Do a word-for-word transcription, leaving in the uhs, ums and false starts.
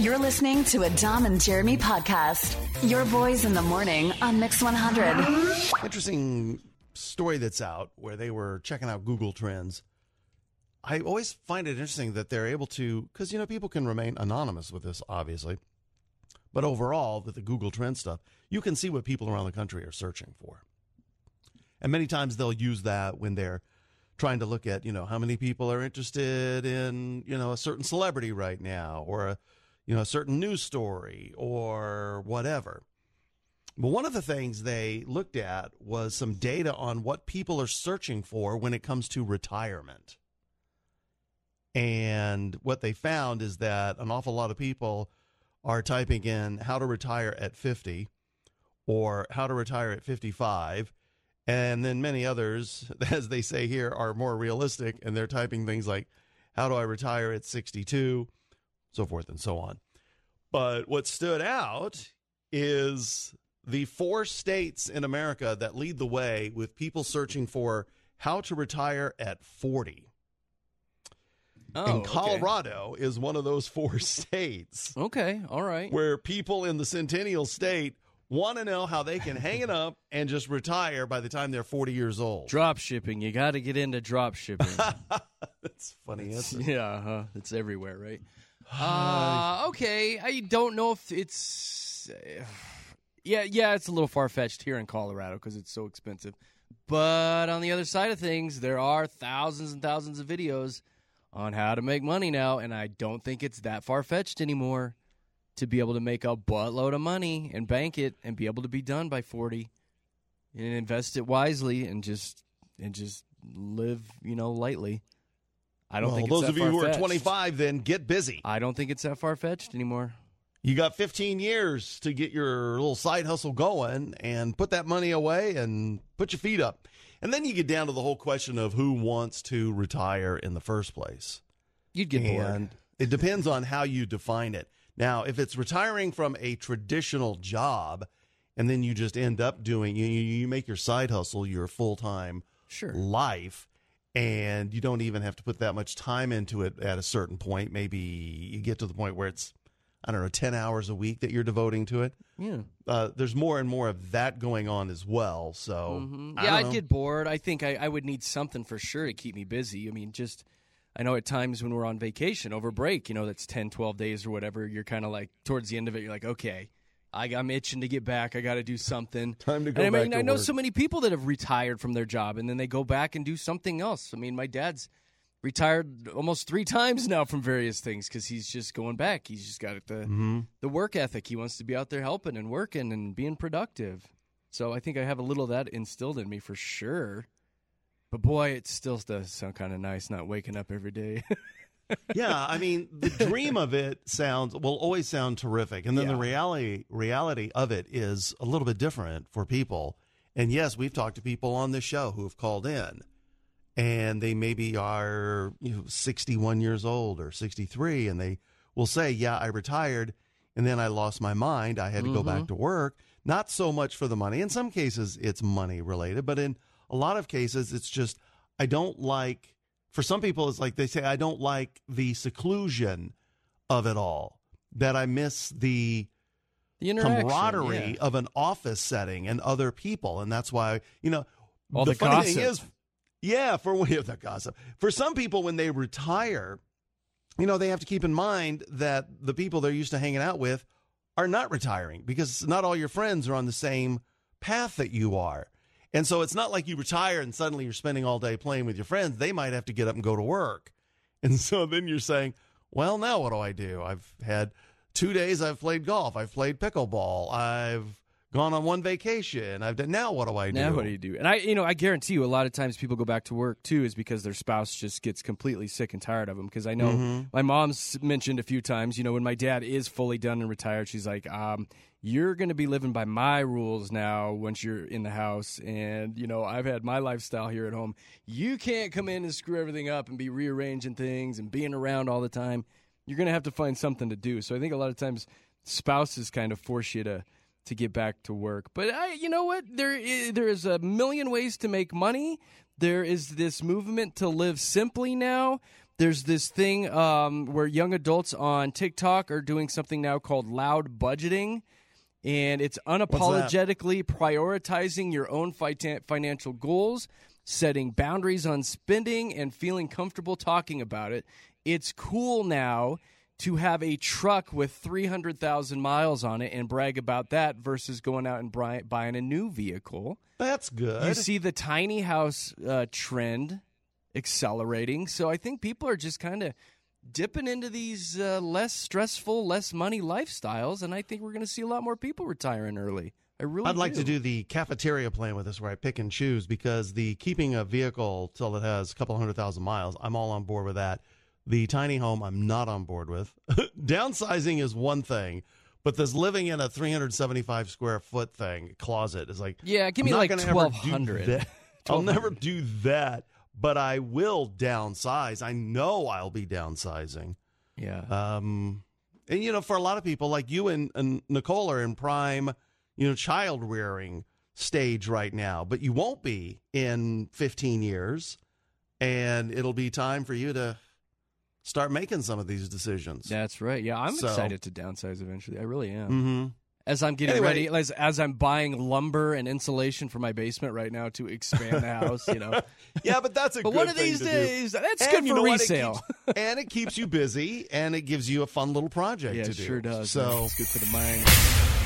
You're listening to a Dom and Jeremy podcast. Your boys in the morning on Mix one hundred. Interesting story that's out where they were checking out Google Trends. I always find it interesting that they're able to, because, you know, people can remain anonymous with this, obviously. But overall, with the Google Trends stuff, you can see what people around the country are searching for. And many times they'll use that when they're trying to look at, you know, how many people are interested in, you know, a certain celebrity right now, or a, you know, a certain news story or whatever. But one of the things they looked at was some data on what people are searching for when it comes to retirement. And what they found is that an awful lot of people are typing in how to retire at fifty or how to retire at fifty-five. And then many others, as they say here, are more realistic, and they're typing things like, how do I retire at sixty-two, so forth and so on. But what stood out is the four states in America that lead the way with people searching for how to retire at forty. Oh, and Colorado okay. is one of those four states. Okay, all right. Where people in the Centennial State want to know how they can hang it up and just retire by the time they're forty years old. Drop shipping. You got to get into drop shipping. That's funny, isn't it? Yeah, uh, it's everywhere, right? Uh, okay, I don't know if it's... Uh, yeah, yeah, it's a little far-fetched here in Colorado because it's so expensive. But on the other side of things, there are thousands and thousands of videos on how to make money now, and I don't think it's that far-fetched anymore to be able to make a buttload of money and bank it and be able to be done by forty and invest it wisely and just and just live, you know, lightly. I don't well, think it's those that of you who far-fetched. are twenty-five, then get busy. I don't think it's that far-fetched anymore. You got fifteen years to get your little side hustle going and put that money away and put your feet up. And then you get down to the whole question of who wants to retire in the first place. You'd get bored. And it depends on how you define it. Now, if it's retiring from a traditional job and then you just end up doing, you, you make your side hustle your full-time sure. life, and you don't even have to put that much time into it at a certain point. Maybe you get to the point where it's, I don't know, ten hours a week that you're devoting to it. Yeah. Uh, there's more and more of that going on as well. So, mm-hmm. I yeah, I'd know. get bored. I think I, I would need something for sure to keep me busy. I mean, just, I know at times when we're on vacation over break, you know, that's ten, twelve days or whatever, you're kind of like, towards the end of it, you're like, okay, I, I'm itching to get back. I got to do something. Time to go and I back mean, to I know work. so many people that have retired from their job and then they go back and do something else. I mean, my dad's retired almost three times now from various things because he's just going back. He's just got the mm-hmm. the work ethic. He wants to be out there helping and working and being productive. So I think I have a little of that instilled in me for sure. But boy, it still does sound kind of nice not waking up every day. Yeah, I mean, the dream of it sounds will always sound terrific, and then Yeah. the reality reality of it is a little bit different for people. And yes, we've talked to people on this show who have called in, and they maybe are, you know, sixty-one years old or sixty-three, and they will say, yeah, I retired, and then I lost my mind. I had to Mm-hmm. go back to work. Not so much for the money. In some cases, it's money related, but in a lot of cases, it's just, I don't like, for some people, it's like they say, I don't like the seclusion of it all, that I miss the The interaction, camaraderie yeah. of an office setting and other people. And that's why, you know, All the, the funny gossip. thing is, yeah, for yeah, the gossip. For some people, when they retire, you know, they have to keep in mind that the people they're used to hanging out with are not retiring, because not all your friends are on the same path that you are. And so it's not like you retire and suddenly you're spending all day playing with your friends. They might have to get up and go to work. And so then you're saying, well, now what do I do? I've had two days I've played golf. I've played pickleball. I've gone on one vacation. I've done, now what do I do? Now what do you do? And I, you know, I guarantee you, a lot of times people go back to work too, is because their spouse just gets completely sick and tired of them. Because I know Mm-hmm. my mom's mentioned a few times, you know, when my dad is fully done and retired, she's like, um, "You're going to be living by my rules now once you're in the house, and you know, I've had my lifestyle here at home. You can't come in and screw everything up and be rearranging things and being around all the time. You're going to have to find something to do." So I think a lot of times spouses kind of force you to. to get back to work. But I, you know what? There is, there is a million ways to make money. There is this movement to live simply now. There's this thing um, where young adults on TikTok are doing something now called loud budgeting, and it's unapologetically prioritizing your own fi- financial goals, setting boundaries on spending, and feeling comfortable talking about it. It's cool now to have a truck with three hundred thousand miles on it and brag about that versus going out and buy- buying a new vehicle. That's good. You see the tiny house uh, trend accelerating. So I think people are just kind of dipping into these uh, less stressful, less money lifestyles, and I think we're going to see a lot more people retiring early. I really I'd like do. to do the cafeteria plan with this where I pick and choose, because the keeping a vehicle till it has a couple hundred thousand miles, I'm all on board with that. The tiny home, I'm not on board with. Downsizing is one thing, but this living in a three hundred seventy-five square foot thing, closet, is like, Yeah, give me I'm not like gonna ever twelve do hundred. that. I'll never do that, but I will downsize. I know I'll be downsizing. Yeah. Um, and, you know, for a lot of people like you and, and Nicole are in prime, you know, child rearing stage right now, but you won't be in fifteen years, and it'll be time for you to start making some of these decisions. That's right. Yeah, I'm So- excited to downsize eventually. I really am. Mm-hmm. As I'm getting Anyway. ready, as, as I'm buying lumber and insulation for my basement right now to expand the house, you know. Yeah, but that's a But good one of thing these to do. days, that's And good you for know what? It resale. keeps- and it keeps you busy, and it gives you a fun little project Yeah, to it do. sure does. So man. It's good for the mind.